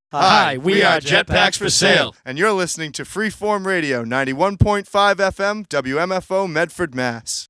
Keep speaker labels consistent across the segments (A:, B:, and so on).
A: Hi, we are Jetpacks for Sale.
B: And you're listening to Freeform Radio, 91.5 FM, WMFO, Medford, Mass.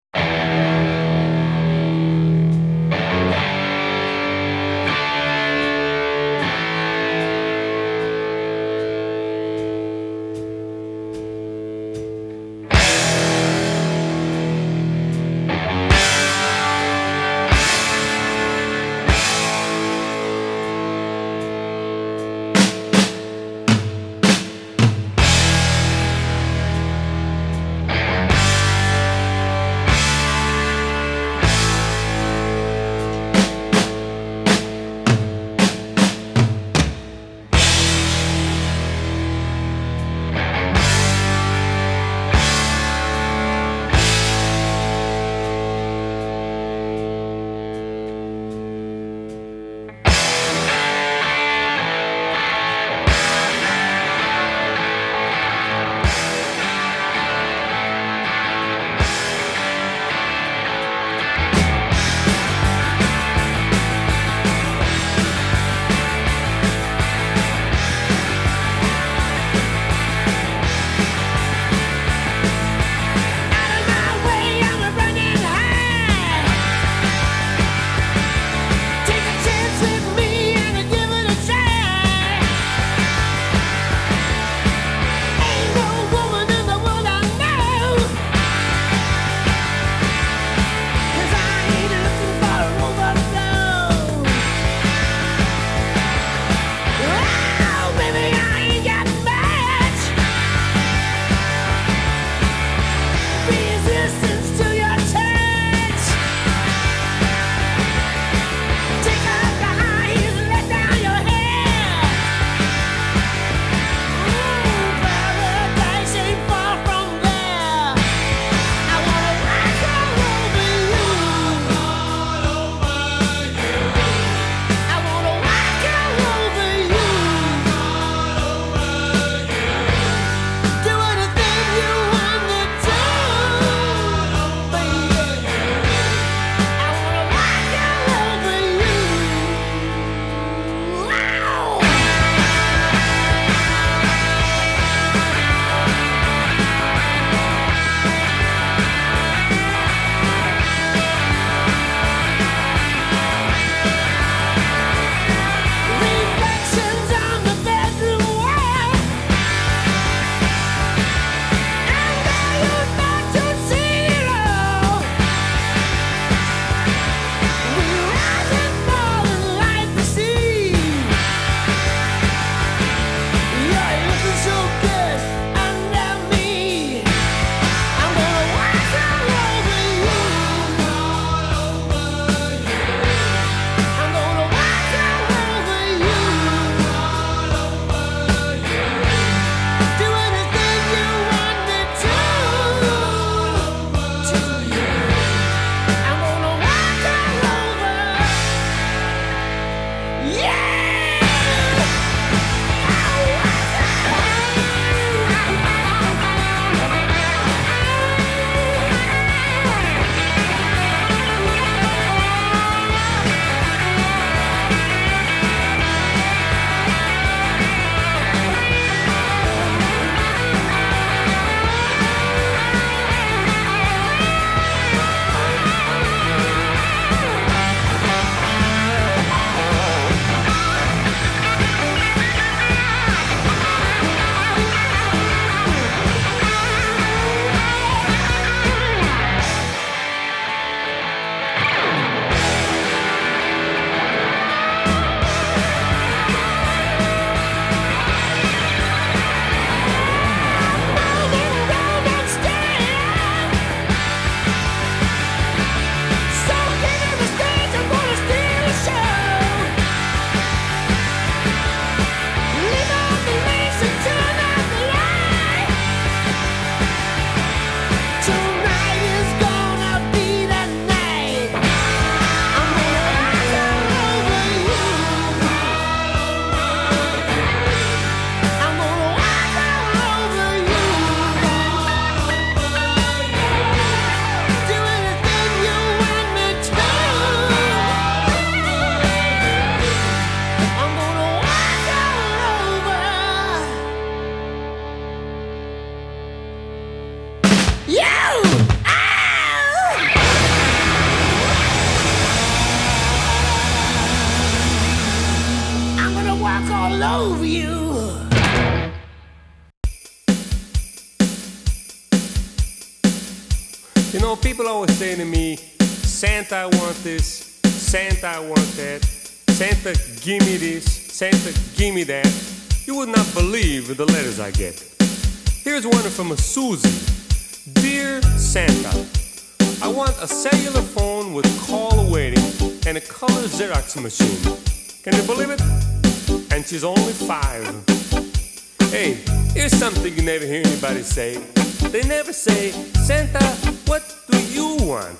C: You know, people always say to me, Santa, I want this, Santa, I want that, Santa, give me this, Santa, give me that. You would not believe the letters I get. Here's one from a Susie. Dear Santa, I want a cellular phone with call awaiting and a color Xerox machine. Can you believe it? And she's only 5. Hey, here's something you never hear anybody say. They never say, Santa, what do you want?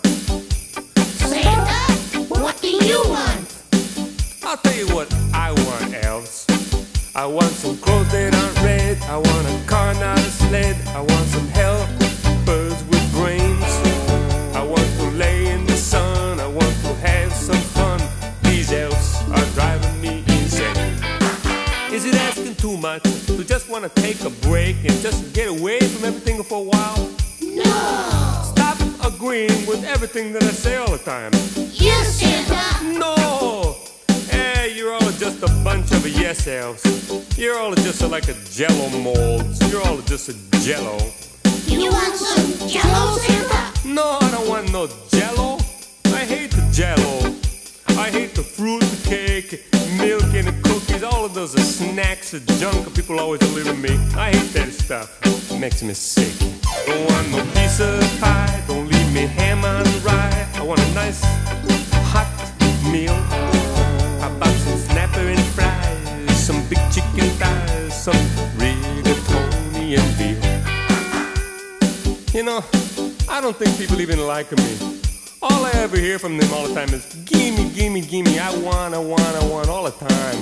D: Santa, what do you want?
C: I'll tell you what I want, elves. I want some clothes that aren't red. I want a car, not a sled. I want some helpers with brains. I want to lay in the sun. I want to have some fun. These elves are driving me insane. Is it asking too much to just want to take a break and just get away from everything for a while?
D: No!
C: Stop agreeing with everything that I say all the time.
D: Yes, Santa!
C: No! Hey, you're all just a bunch of yes elves. You're all just like a jello mold. You're all just a jello.
D: You want some Jello, Santa?
C: No, I don't want no jello. I hate the jello. I hate the fruit, the cake, milk, and the cookies. All of those are snacks, the junk people always deliver me. I hate that stuff. It makes me sick. Don't want no piece of pie. Don't leave me ham on the rye. I want a nice hot meal. How about some snapper and fries, some big chicken thighs, some rigatoni and veal. You know, I don't think people even like me. All I ever hear from them all the time is, gimme, gimme, gimme, I want, all the time.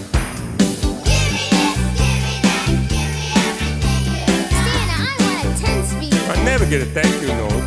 E: Santa, I want a 10-speed.
C: I never get a thank you note.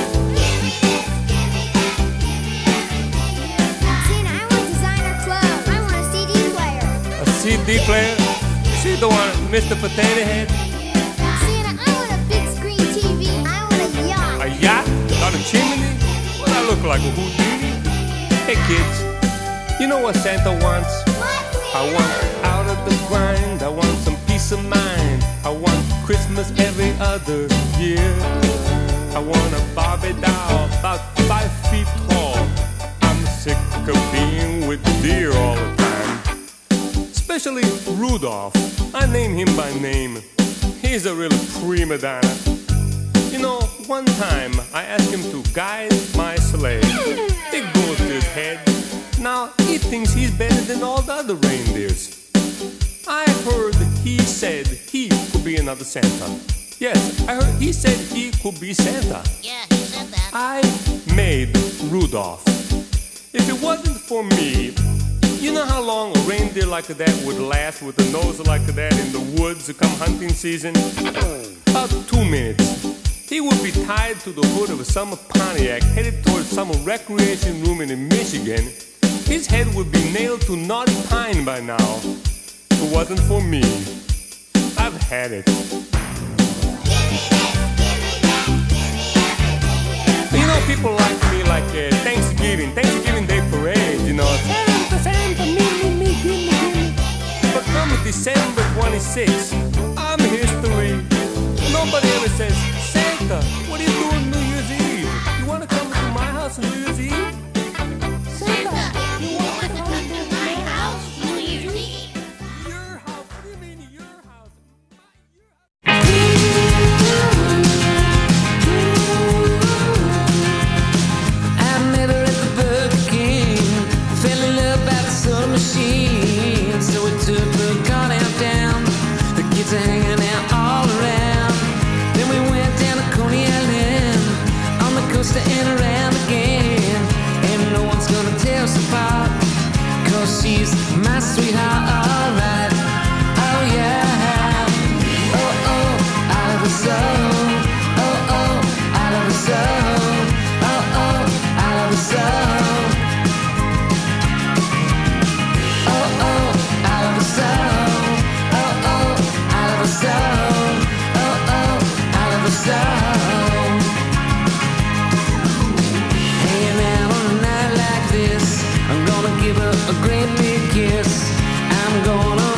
E: Santa, I want designer clothes. I want a CD player.
C: A CD player? See the one, Mr. Potato Head?
E: Santa, I want a big screen TV. I want a yacht.
C: A yacht? On a chimney? What I look like, a Houdini? Hey kids, you know what Santa wants? I want out of the grind. I want some peace of mind. I want Christmas every other year. I want a Barbie doll about 5 feet tall. I'm sick of being with deer all the time. Especially Rudolph. I name him by name. He's a real prima donna. You know, one time I asked him to guide my sleigh. Big bullet to his head. Now he thinks he's better than all the other reindeers. I heard he said he could be another Santa. Yes, I heard he said he could be Santa.
D: Yeah, he said that.
C: I made Rudolph. If it wasn't for me, you know how long a reindeer like that would last with a nose like that in the woods come hunting season? About 2 minutes. He would be tied to the hood of some Pontiac, headed towards some recreation room in Michigan. His head would be nailed to knotty pine by now. If it wasn't for me, I've had it. You know, people like me like Thanksgiving Day parade, you know. Santa, Santa, me, gimme. But come December 26th, I'm history. Nobody ever says, Santa, what are you doing New Year's Eve? You want to come to my house on New Year's Eve?
D: Santa, you want to come to my house New Year's Eve?
C: Your house? What do you mean your house?
F: I met her at the Burger King. Fell in love by the soda machine. So we took the car downtown. The kids are hanging out all around. Then we went down to Coney Island, on the coast and around again. And no one's gonna tear us apart, 'cause she's my sweetheart, alright. Oh yeah. Oh oh, I love her so. Oh oh, I love her so. Oh oh, I love her so. Oh oh, I love her so. Oh oh, I love her so. Oh oh, I love her so. Hanging out on a night like this, I'm gonna give her a great big kiss. I'm gonna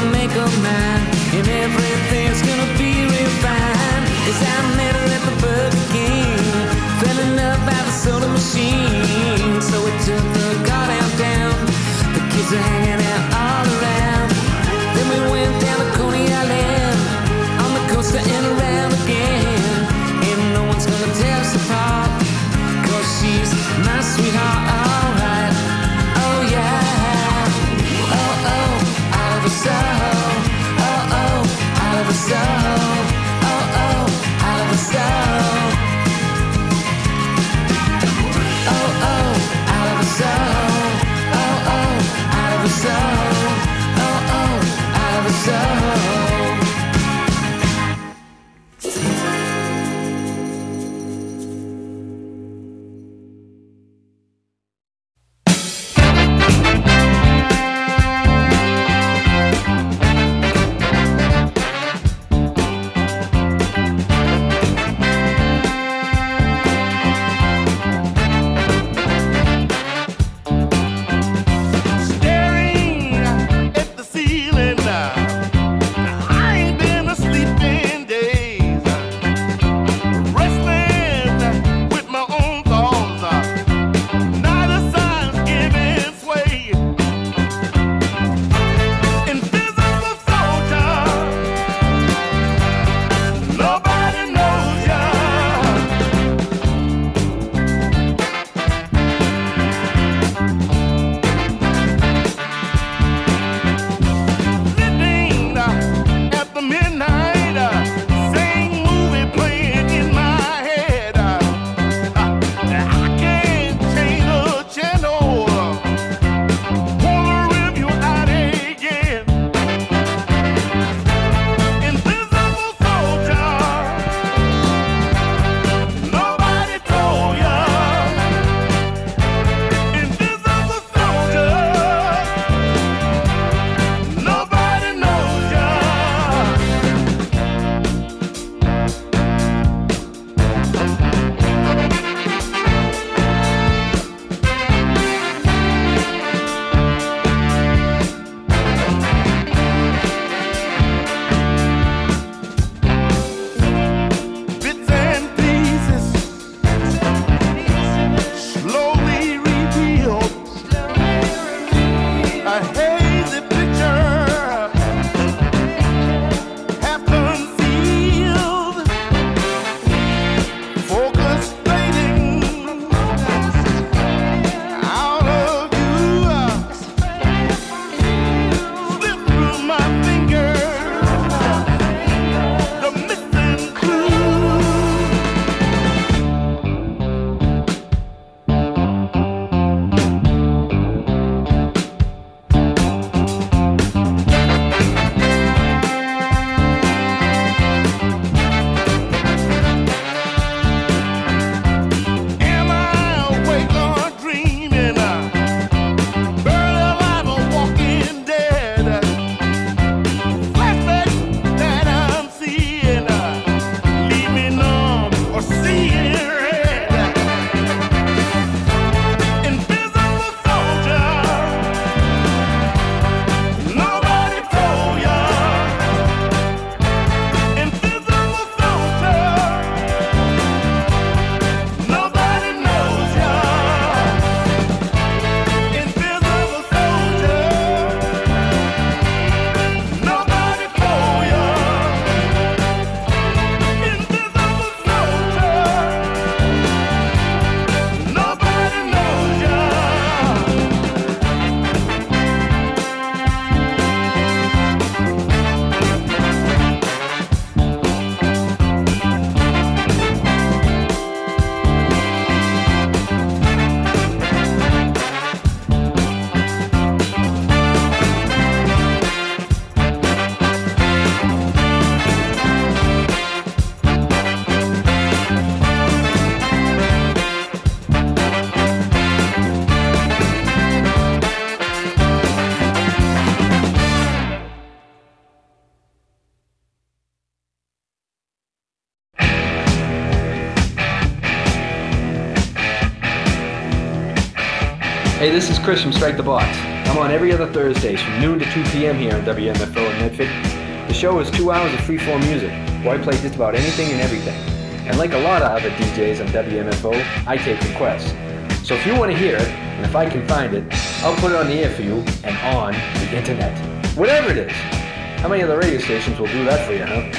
G: Hey, this is Chris from Strike the Box. I'm on every other Thursdays from noon to 2 p.m. here on WMFO in Medford. The show is 2 hours of free-form music, where I play just about anything and everything. And like a lot of other DJs on WMFO, I take requests. So if you want to hear it, and if I can find it, I'll put it on the air for you and on the internet. Whatever it is. How many other radio stations will do that for you, huh?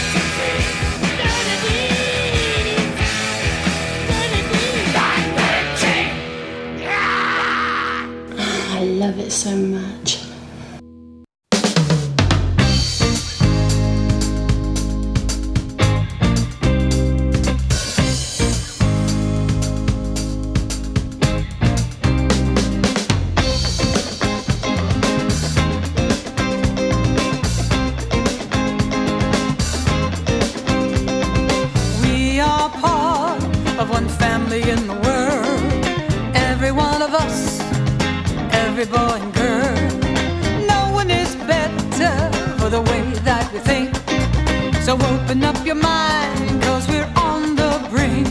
D: I love it so much.
H: We are part of one family in the world. Every one of us, every boy and girl. No one is better for the way that we think. So open up your mind, 'cause we're on the brink.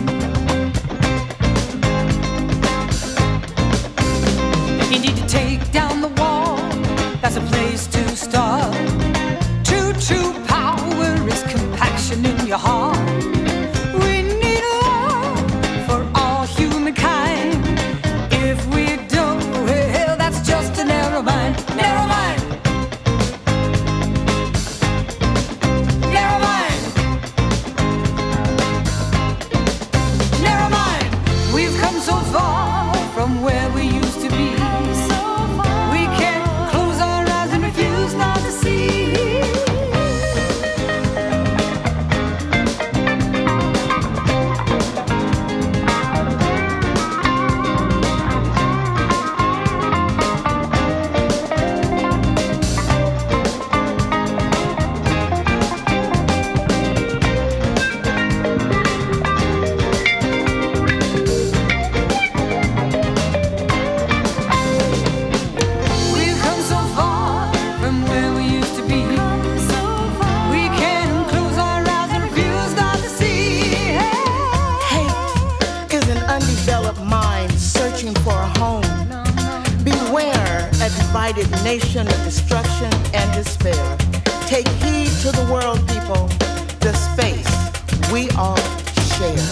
H: You need to take down the wall, that's a place to start. True power is compaction in your heart. We need love for all humankind. If we don't, well, that's just a narrow mind. Narrow mind. Narrow mind. Narrow mind. We've come so far from where we used to be. We can't close our eyes and refuse not to see. We've come so far from where we used to be. We can't close our eyes and refuse not to see.
I: Hate is an undeveloped mind searching for a home. Beware a divided nation of destruction and despair. Take heed to the world, people, the space we all share.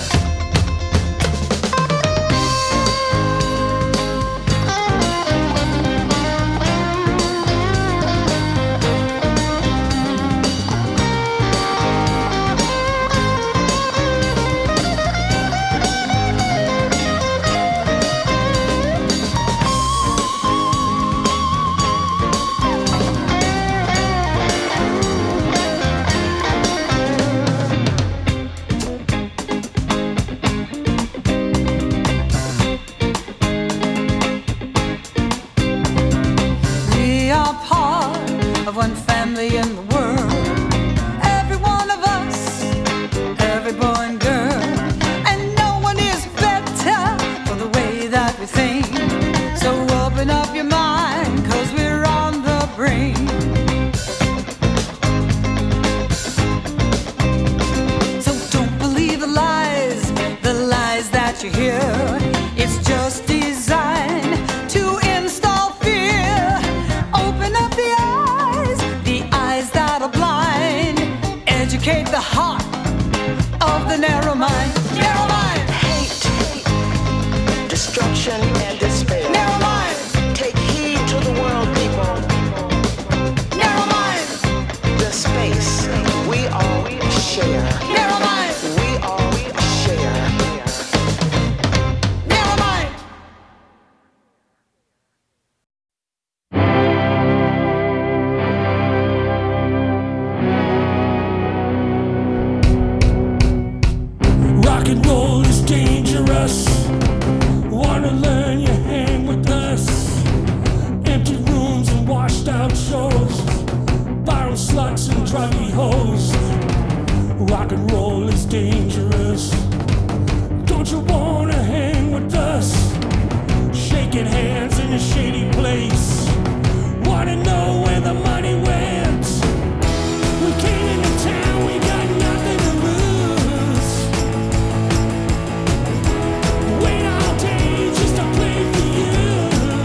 H: We are part of one family in the world. Every one of us, every boy and girl. And no one is better for the way that we think. So open up your mind, 'cause we're on the brink. So don't believe the lies that you hear. It's just designed to install fear. Open up the eyes that are blind. Educate the heart of the narrow mind. Narrow mind.
I: Hate, destruction and despair.
H: Narrow mind.
I: Take heed to the world, people,
H: Narrow mind.
I: the space we all share.
H: Narrow mind.
I: We all share.
H: Narrow mind.
J: Rock and roll is dangerous. Wanna learn, you hang with us. Empty rooms and washed out shows. Borrow sluts and druggy hoes. Rock and roll is dangerous. Don't you wanna hang with us? Shaking hands in a shady place. Wanna know where the money went? We came into town, we got nothing to lose. Wait all day just to play for you.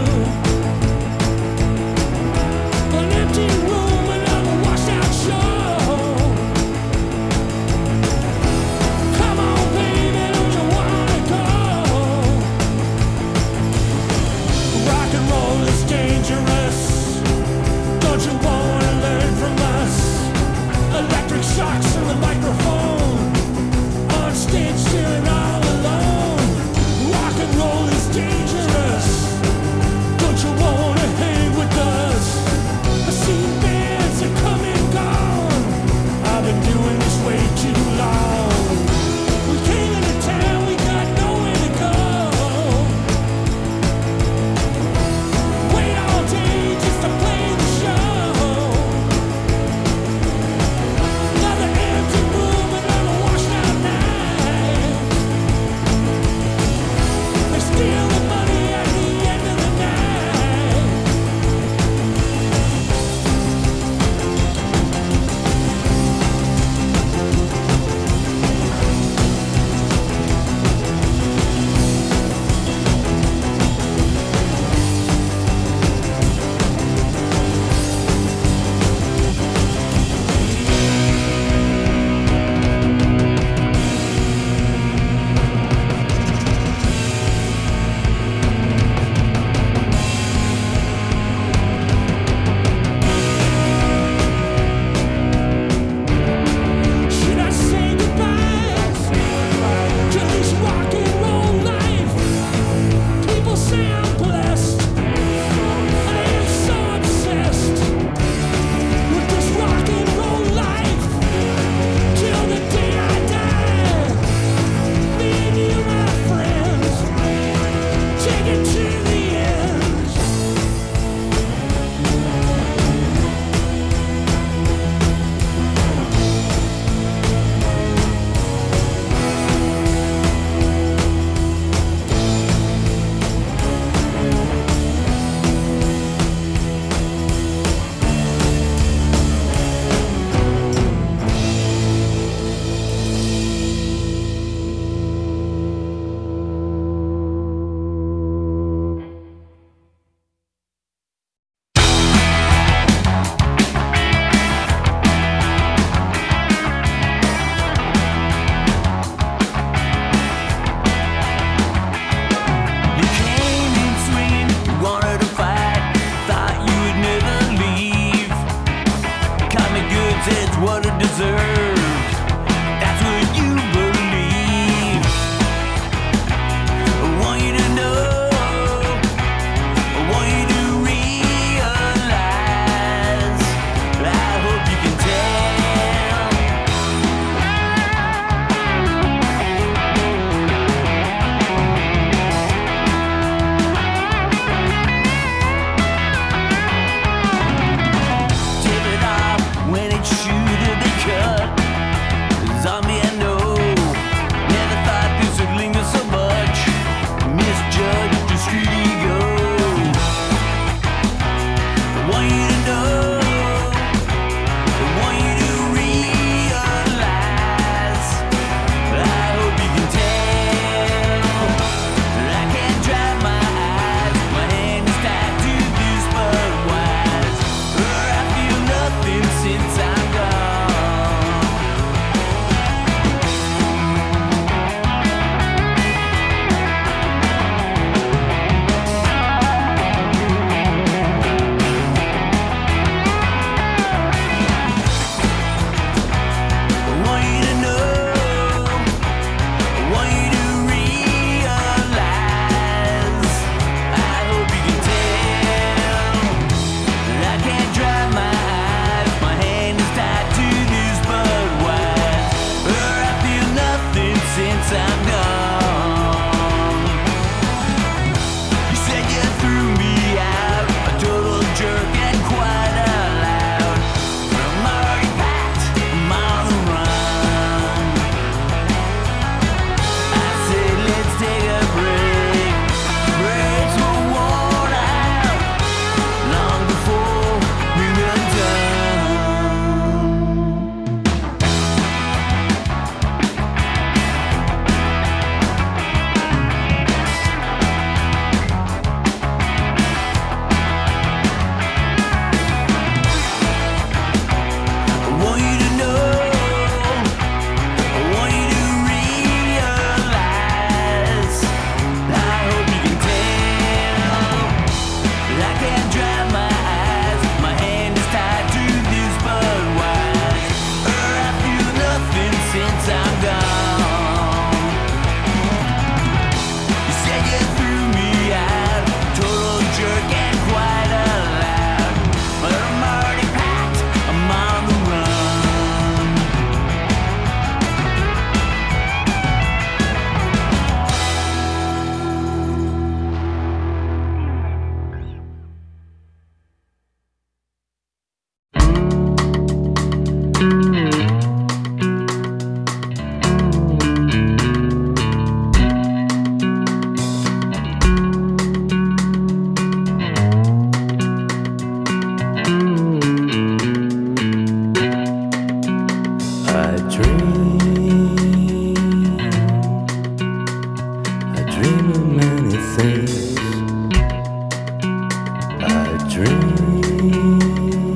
K: dream,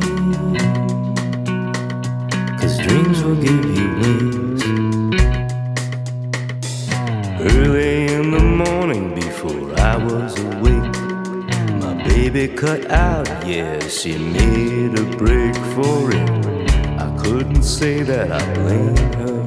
K: 'cause dreams will give you wings. Early in the morning before I was awake, my baby cut out, yeah, she made a break for it. I couldn't say that I blamed her,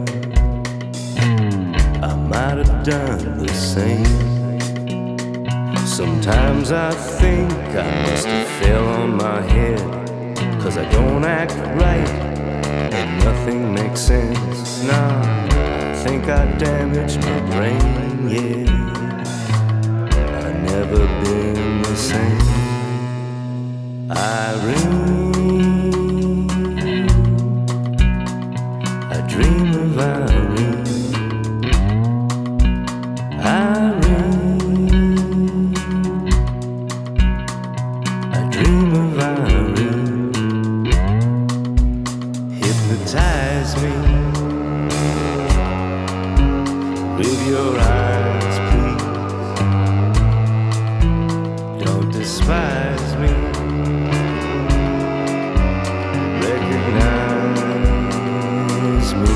K: I might have done the same. Sometimes I think I must have fell on my head, 'cause I don't act right and nothing makes sense. Nah, I think I damaged my brain, yeah. I've never been the same. Irene, I dream of Irene. Irene, I dream of Irene. Hypnotize me with your eyes, please. Don't despise me. Recognize me.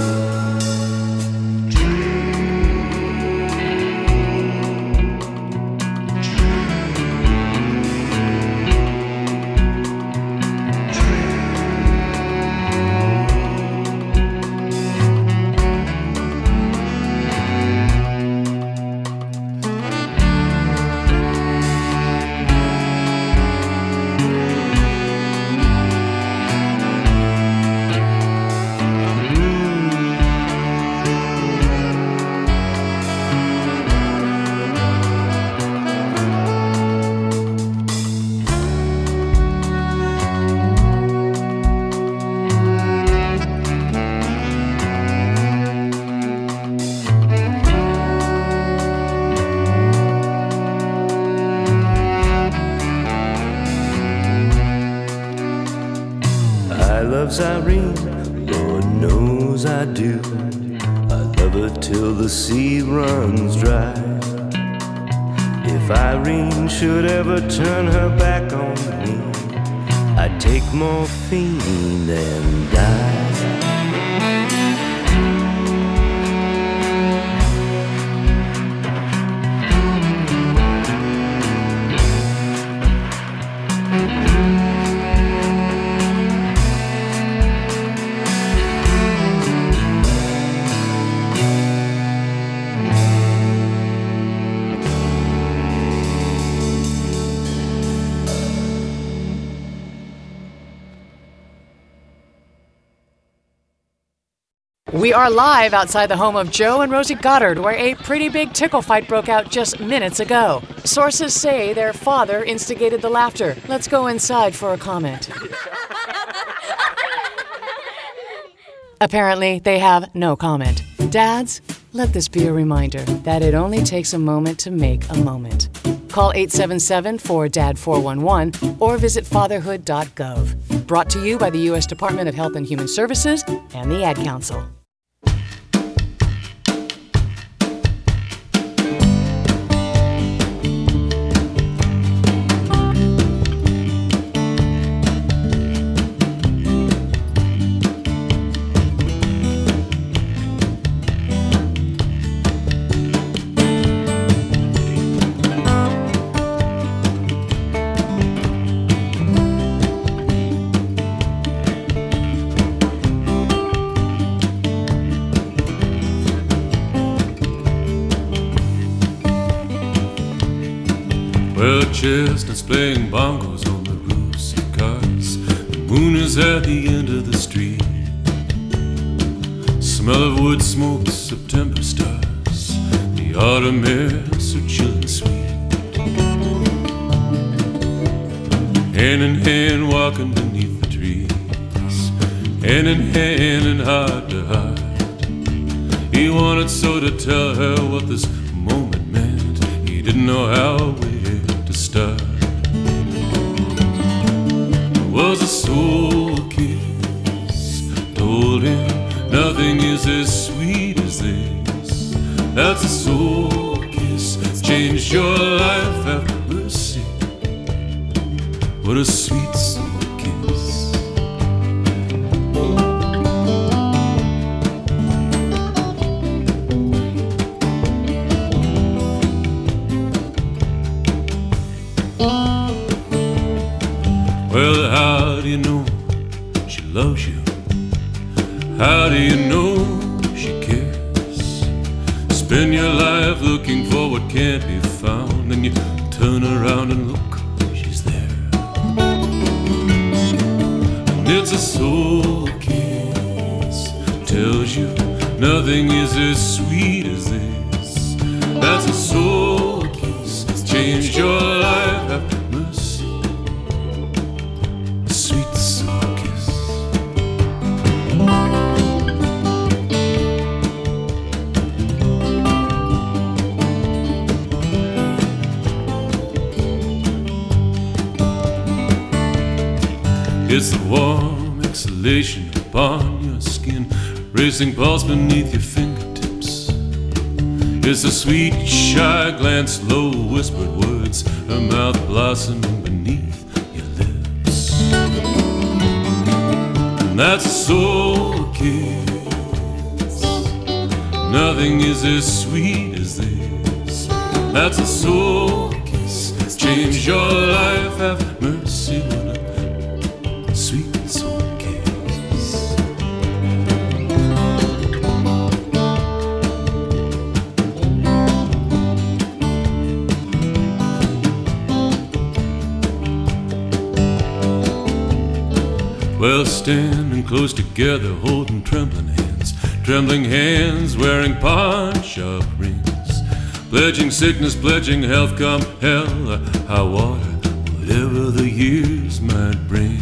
K: Irene, Lord knows I do. I love her till the sea runs dry. If Irene should ever turn her back on me, I'd take morphine and die.
L: We are live outside the home of Joe and Rosie Goddard, where a pretty big tickle fight broke out just minutes ago. Sources say their father instigated the laughter. Let's go inside for a comment. Apparently, they have no comment. Dads, let this be a reminder that it only takes a moment to make a moment. Call 877-4DAD-411 or visit fatherhood.gov. Brought to you by the U.S. Department of Health and Human Services and the Ad Council.
M: Well, chestnuts playing bongos on the roofs of cars. The moon is at the end of the street. Smell of wood smoke, September stars. The autumn air so chill and sweet. Hand in hand walking beneath the trees. Hand in hand and heart to heart. He wanted so to tell her what this moment meant. He didn't know how to start. It was a soul kiss, told him nothing is as sweet as this. That's a soul kiss, changed your life, have mercy. what a sweet soul kiss. Well, how do you know she loves you? How do you know she cares? Spend your life looking for what can't be found, and you turn around and look, she's there. And it's a soul kiss, tells you nothing is as sweet as this. That's a soul kiss, changed your life, have mercy. A sweet soul kiss. It's the warm exhalation upon your skin, racing pulse beneath your fingertips. It's the sweet, shy glance, low whispered words, her mouth blossoming beneath your lips. And that's a soul kiss. Nothing is as sweet as this. That's a soul kiss. Change your life, have mercy. Sweet soul kiss. Well, standing close together, holding trembling hands, wearing pawn-shop rings, pledging sickness, pledging health, come hell or high water, whatever the years might bring.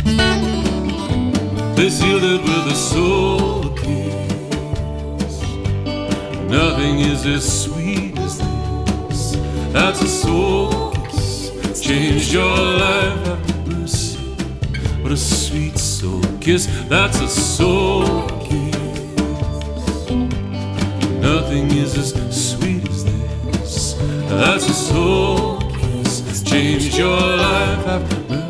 M: They sealed it with a soul kiss. Nothing is as sweet as this. That's a soul kiss. Changed your life, have mercy. What a sweet soul kiss. That's a soul kiss. Nothing is as sweet as this. That's a soul kiss. Changed your life, have mercy.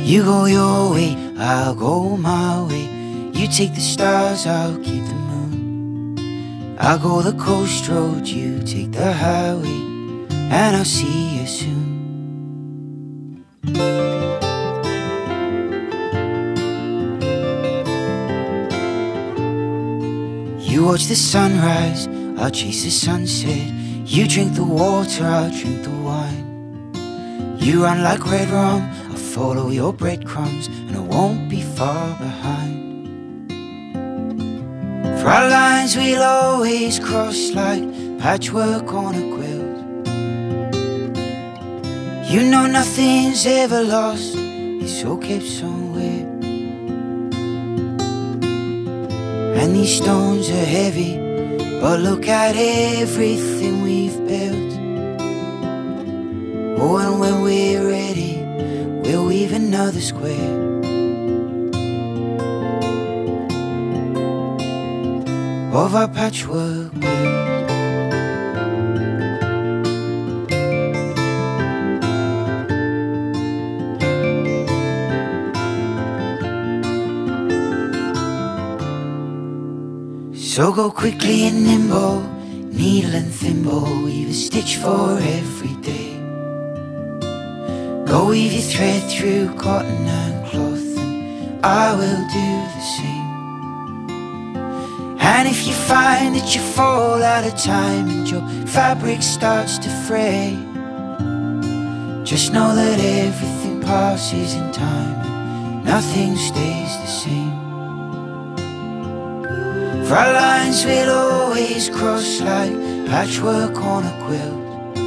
N: You go your way, I'll go my way. You take the stars, I'll keep the moon. I'll go the coast road, you take the highway, and I'll see you soon. You watch the sunrise, I'll chase the sunset. You drink the water, I'll drink the wine. You run like red rum, I'll follow your breadcrumbs, and I won't be far behind. For our lines we'll always cross like patchwork on a quilt. You know nothing's ever lost, it's all kept somewhere. And these stones are heavy, but look at everything we've built. Oh, and when we're ready, we'll weave another square. Of our patchwork quilt. So go quickly and nimble, needle and thimble, weave a stitch for every day. Go weave your thread through cotton and cloth, and I will do the same. And if you find that you fall out of time and your fabric starts to fray, just know that everything passes in time and nothing stays the same. For our lines we'll always cross like patchwork on a quilt.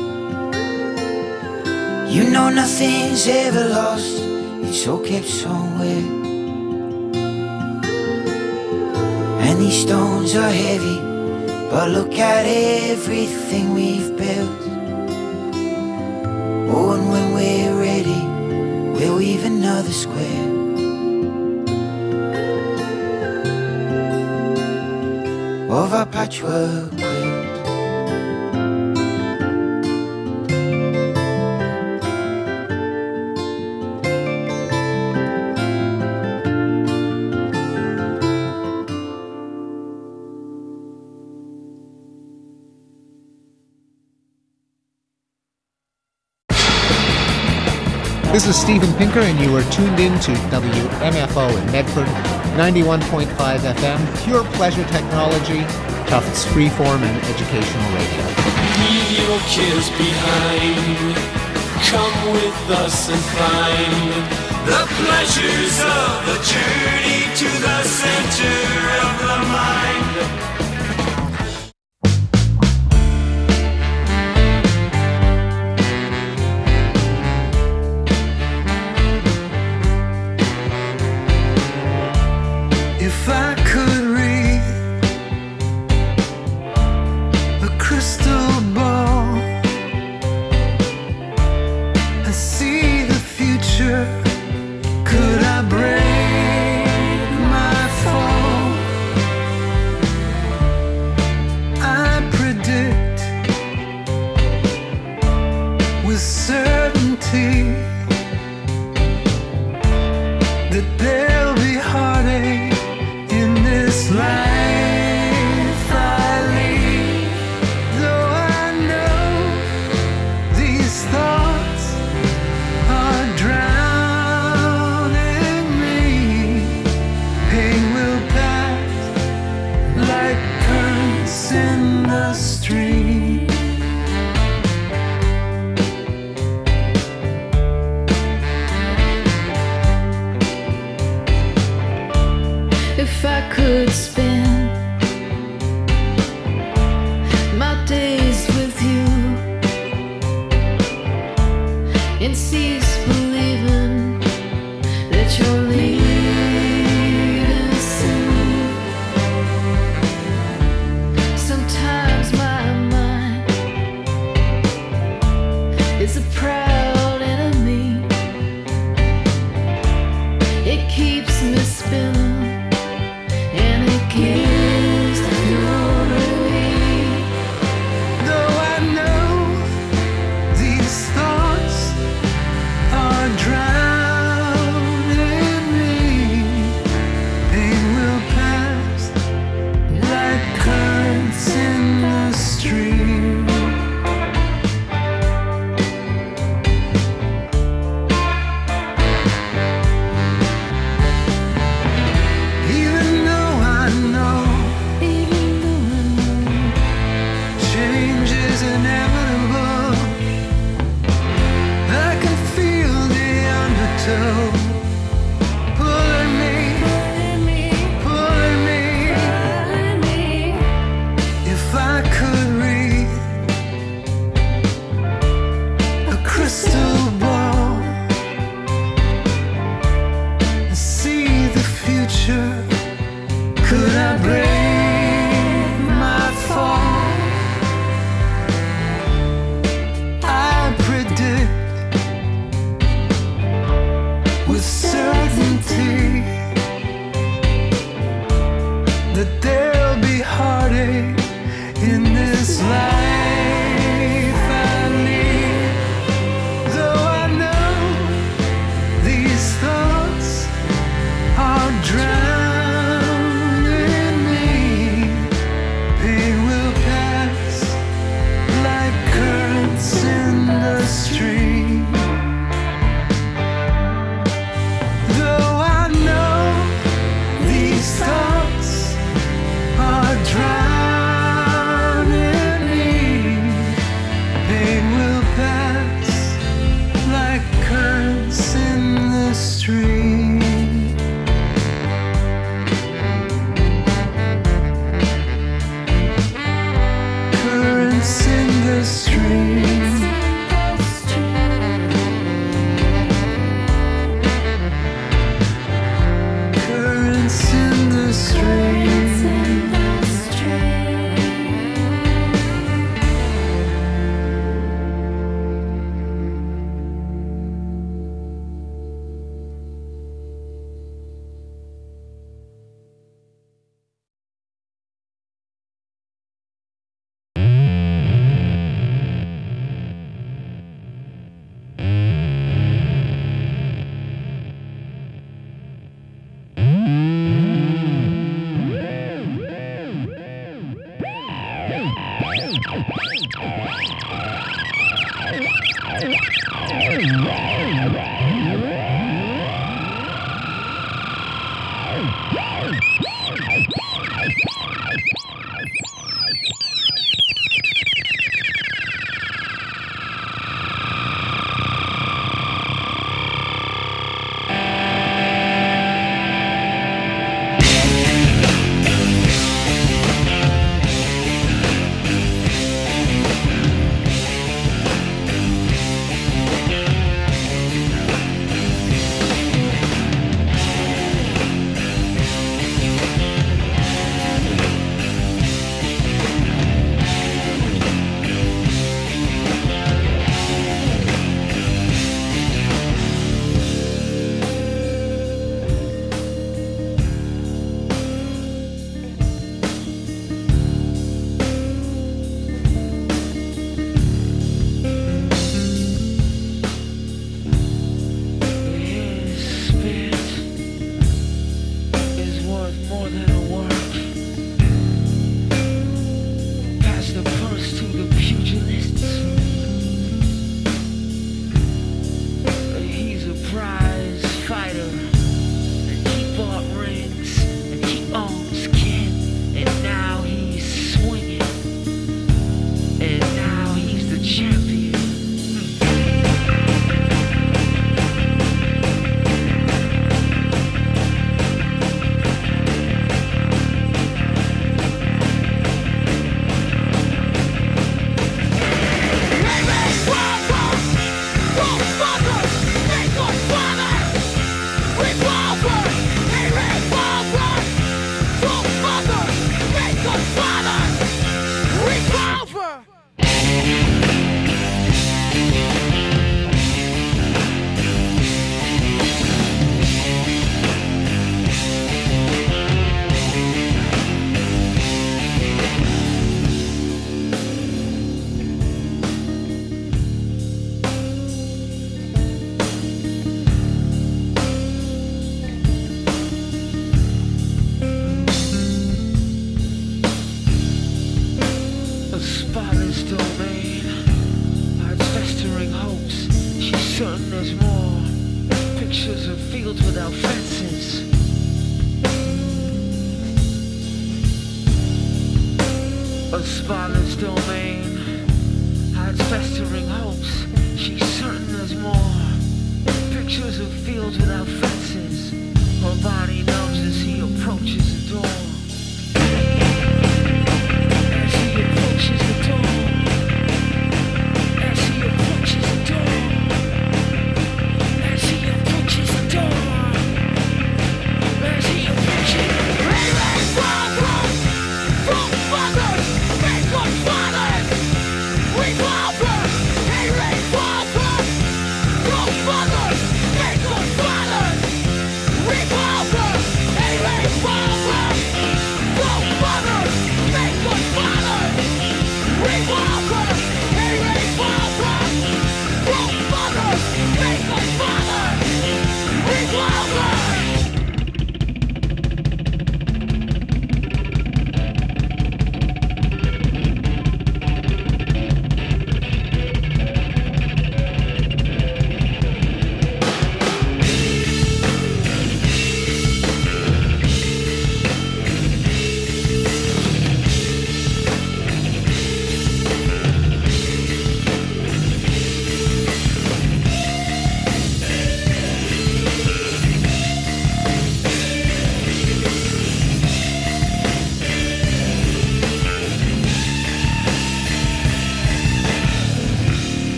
N: You know nothing's ever lost, it's all kept somewhere. And these stones are heavy, but look at everything we've built. Oh, and when we're ready, we'll weave another square. Of our patchwork quilt.
O: This is Steven Pinker, and you are tuned in to WMFO in Medford, 91.5 FM, pure pleasure technology, Tufts freeform and educational radio.
P: Leave your cares behind. Come with us and find the pleasures of the journey to the center of the mind.
Q: If I could read a crystal ball and see the future, could I break my fall? I predict with certainty that there'll be heartache in this life I lead. Though I know these thoughts are drowning me, pain will pass like currents in the stream. crystal ball and see the future. Could I break my fall? I predict with certainty that there'll be heartache in this life I lead. Though I know these thoughts are drowning me, pain will pass like currents in the stream. Though I know these thoughts are drowning me, pain will pass like currents in the stream. Currents in the stream. Currents in the stream.
R: A spotless domain hides festering hopes. She's certain there's more. Pictures of fields without fences. Her body numbs as he approaches the door. As he approaches the door. As he approaches the door.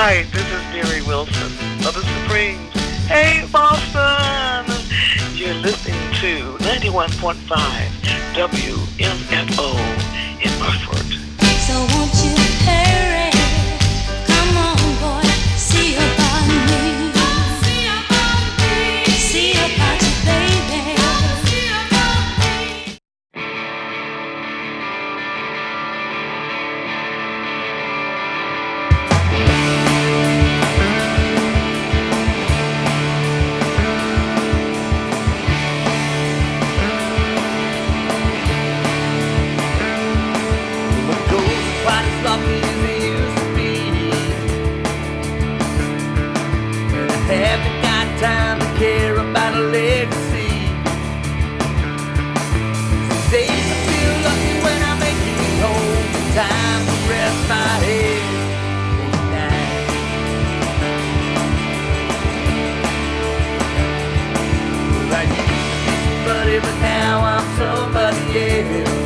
S: Hi, this is Mary Wilson of the Supremes. Hey, Boston! You're listening to 91.5 WMFO in Burford.
D: So won't you hurry? Come on, boy, see about me. See about you, baby.
F: Haven't got time to care about a legacy. These days I feel lucky when I make it home. Time to rest my head for the night. Well, I used to be somebody, but now I'm somebody else.